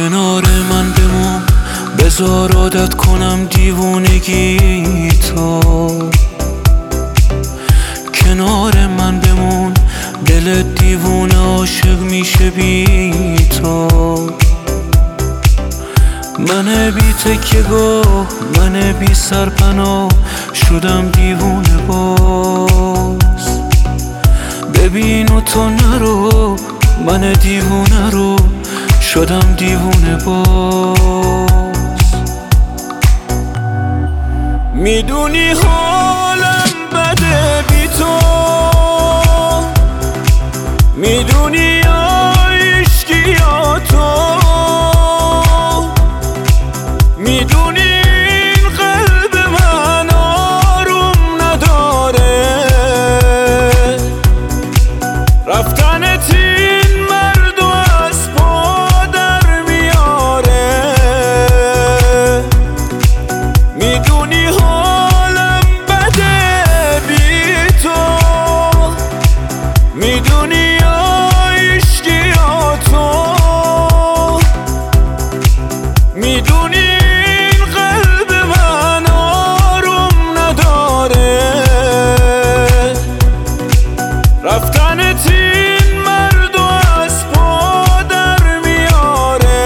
کنار من بمون، بذار عادت کنم دیوونگی تو. کنار من بمون، دل دیوونه عاشق میشه بی تو. من بی تکیه‌گاه، من بی سرپناه، شدم دیوونه باز. ببین و تو نرو، من دیوونه رو شدم دیوونه باز. میدونی حالم بده بی تو، میدونی عشقی یا تو، میدونی این قلب من آروم نداره. رفتنت این مرد و از پا در میاره. میدونی حالم بده بی تو، میدونی عشقی یا تو، میدونی این قلب من آروم نداره. رفتنت این مرد و از پا در میاره.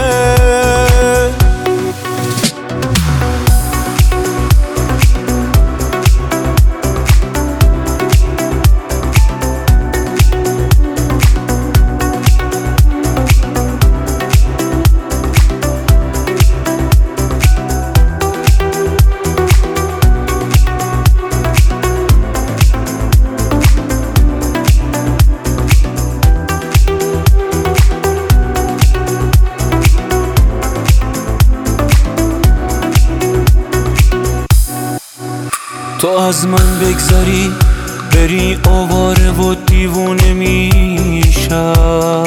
تو از من بگذری، بری آواره و دیوونه میشم.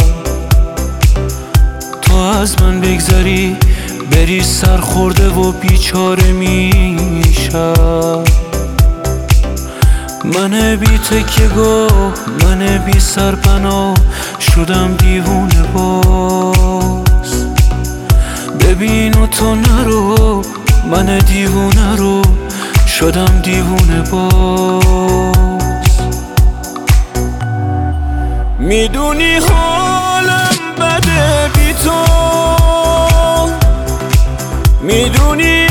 تو از من بگذری، بری سرخورده و بیچاره میشم. من بی تکیه‌گاه، من بی سرپناه، شدم دیوونه باز. ببین و تو نرو، من دیوونه رو شدم دیوونه باز. میدونی حالم بده بی تو، میدونی